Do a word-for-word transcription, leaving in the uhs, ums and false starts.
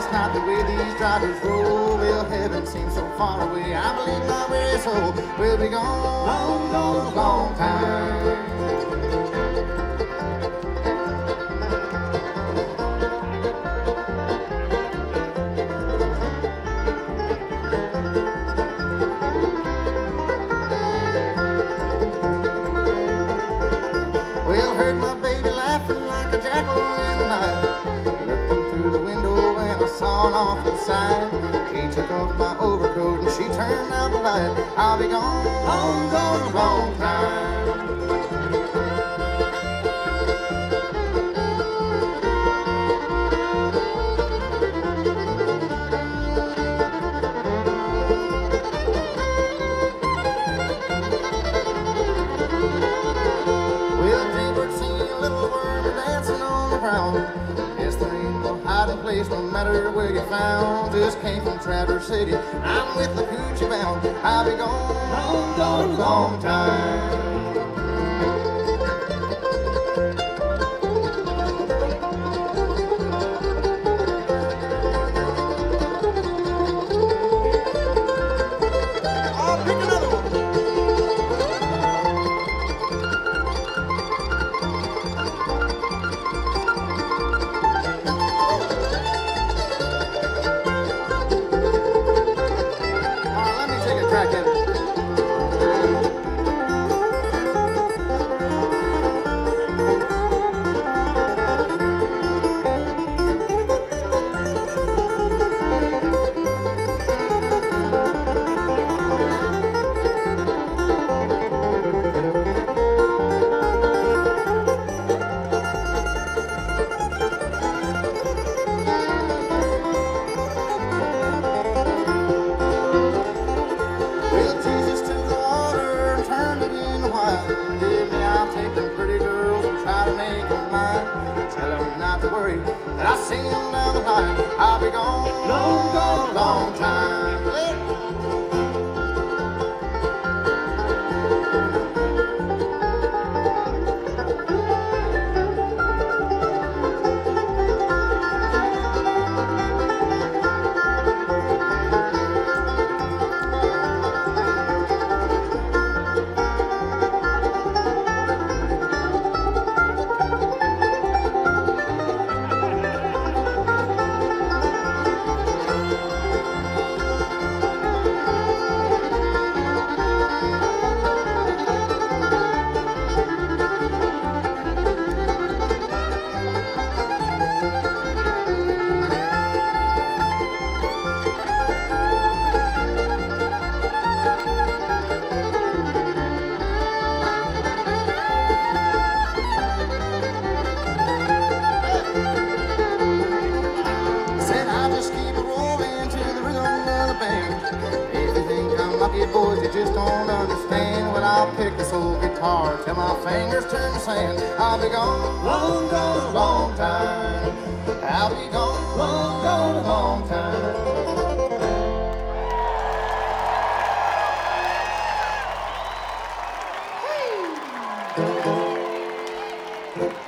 last night, the way these drivers roll, well, heaven seems so far away. I believe my very soul will be gone, long, long, long time. Well, heard my baby laughing like a jackal in the night. Looking through the window and I saw an awful sight. He took off my overcoat and she turned out the light. I'll be gone, gone, gone a long time. Yes, there ain't no hiding place, no matter where you're found. Just came from Traverse City, I'm with the Coochie bound. I'll be gone, gone, gone a long time. I'll pick another one. Crack at it. And I sing them down the line. I'll be gone, long, gone a long time. Boys, you just don't understand. When I'll pick this old guitar till my fingers turn to sand. I'll be gone, long, gone a long time. I'll be gone, long, gone a long time. Hey.